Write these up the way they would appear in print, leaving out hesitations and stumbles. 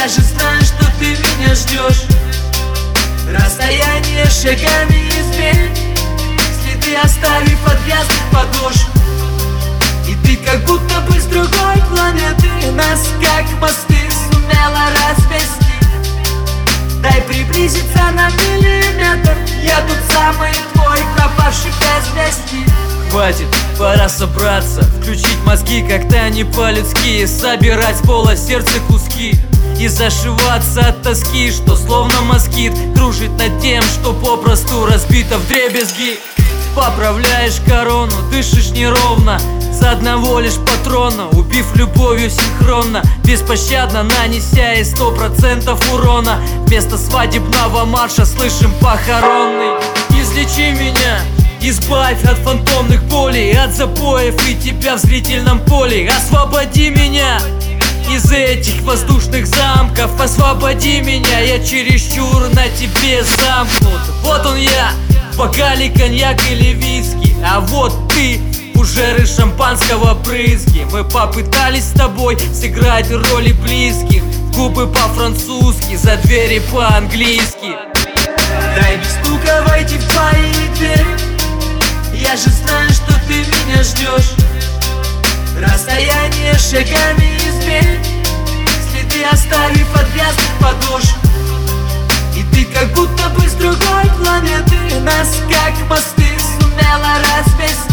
Я же знаю, что ты меня ждешь. Расстояние шагами измерь, следы оставив от грязных подошв. И ты как будто бы с другой планеты, нас как мосты сумела развести. Дай приблизиться на миллиметр, я тут самый твой пропавший без вести. Хватит, пора собраться, включить мозги как-то не по-людски, собирать с пола сердце куски и зашиваться от тоски, что словно москит кружит над тем, что попросту разбито вдребезги. Поправляешь корону, дышишь неровно, за одного лишь патрона, убив любовью синхронно, беспощадно нанеся ей 100% урона. Вместо свадебного марша слышим похоронный. Излечи меня, избавь от фантомных болей, от запоев и тебя в зрительном поле. Освободи меня из этих воздушных замков, освободи меня, я чересчур на тебе замкнут. Вот он я, в бокале коньяк или виски, а вот ты фужеры шампанского брызги. Мы попытались с тобой сыграть роли близких, губы по-французски, за двери по-английски. Дай без стука войти в твои двери, я же знаю, что ты меня ждешь. Расстояние шагами измерь, следы оставив от грязных подошв. И ты как будто бы с другой планеты, нас как мосты сумела развести.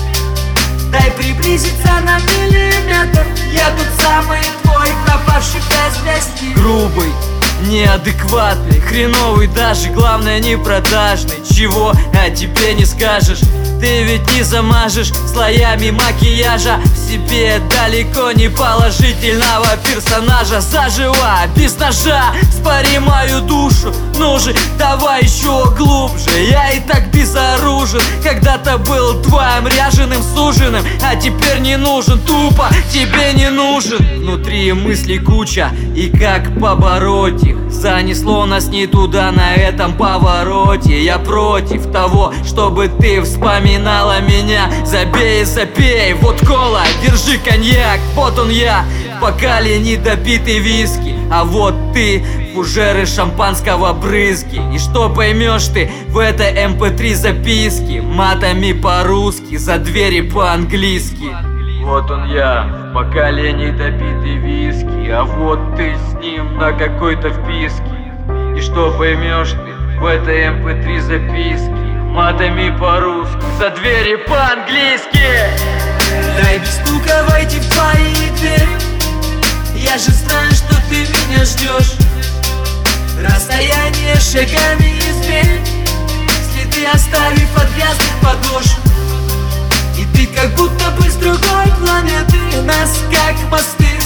Дай приблизиться на миллиметр, я тут самый твой пропавший без вести. Грубый, неадекватный, хреновый даже, главное не продажный. Чего о тебе не скажешь, ты ведь не замажешь слоями макияжа в себе далеко не положительного персонажа. Заживо, без ножа, спари мою душу, ну же, давай еще глубже. Я и так безоружен, когда-то был твоим ряженым суженым, а теперь не нужен, тупо тебе не нужен. Внутри мыслей куча, и как побороть их? Занесло нас не туда на этом повороте. Я против того, чтобы ты вспоминала меня. Забей, запей, вот кола, держи коньяк. Вот он я, в бокале недопитый виски, а вот ты фужеры шампанского брызги. И что поймешь ты в этой MP3 записки? Матами по-русски, за двери по-английски. Вот он я, в бокале недопитый виски, а вот ты с ним на какой-то вписке. И что поймешь ты в этой MP3 записки? Матами по-русски, за двери по-английски. Дай без стука войти в твои двери, я же знаю, что ты меня ждешь. Расстояние шагами измерь, следы оставив от грязных подошв. И ты как будто бы с другой планеты, нас как мосты